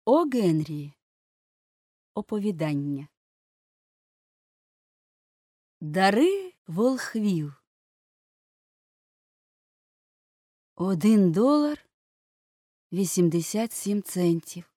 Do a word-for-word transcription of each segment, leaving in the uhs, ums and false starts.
О Генрі. Оповідання. Дари волхвів. Один долар вісімдесят сім центів.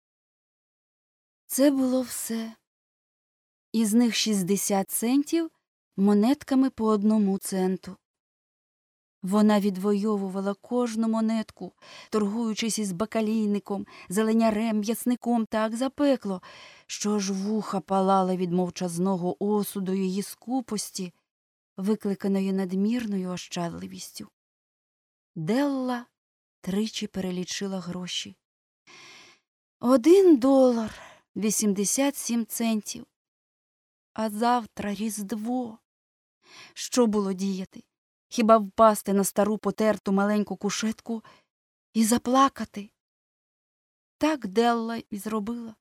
Це було все. Із них шістдесят центів монетками по одному центу. Вона відвоювала кожну монетку, торгуючись із бакалійником, зеленярем, м'ясником так запекло, що аж вуха палали від мовчазного осуду її скупості, викликаної надмірною ощадливістю. Делла тричі перелічила гроші. Один долар вісімдесят сім центів. А завтра Різдво. Що було діяти? Хіба впасти на стару потерту маленьку кушетку і заплакати? Так Делла і зробила.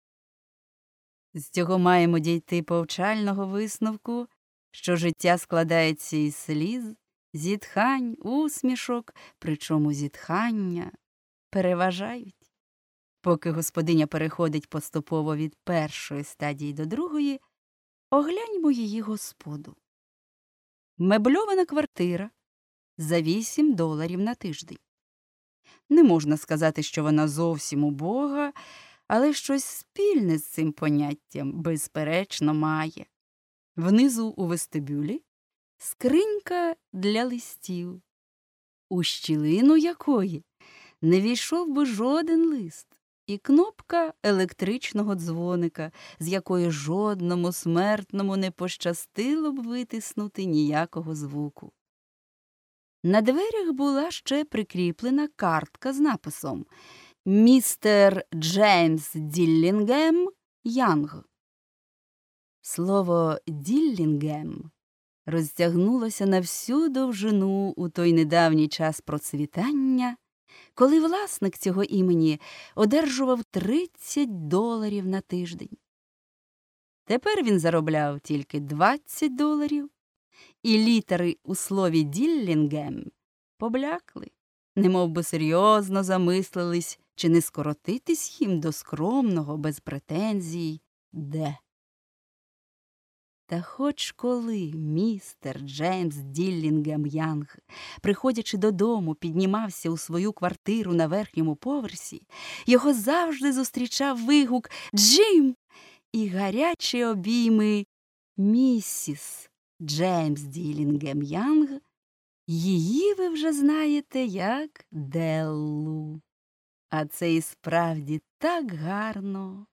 З цього маємо дійти повчального висновку, що життя складається із сліз, зітхань, усмішок, причому зітхання переважають. Поки господиня переходить поступово від першої стадії до другої, огляньмо її господу. Мебльована квартира за вісім доларів на тиждень. Не можна сказати, що вона зовсім убога, але щось спільне з цим поняттям, безперечно, має. Внизу у вестибюлі скринька для листів, у щілину якої не війшов би жоден лист, і кнопка електричного дзвоника, з якої жодному смертному не пощастило б витиснути ніякого звуку. На дверях була ще прикріплена картка з написом «Містер Джеймс Діллінгем Янг». Слово «Діллінгем» розтягнулося на всю довжину у той недавній час процвітання, коли власник цього імені одержував тридцять доларів на тиждень. Тепер він заробляв тільки двадцять доларів, і літери у слові «Діллінгем» поблякли, немов би серйозно замислились, чи не скоротитись їм до скромного, без претензій «Д». Та хоч коли містер Джеймс Діллінгем Янг, приходячи додому, піднімався у свою квартиру на верхньому поверсі, його завжди зустрічав вигук «Джим!» і гарячі обійми «Місіс Джеймс Діллінгем Янг». Її ви вже знаєте як Деллу. А це і справді так гарно.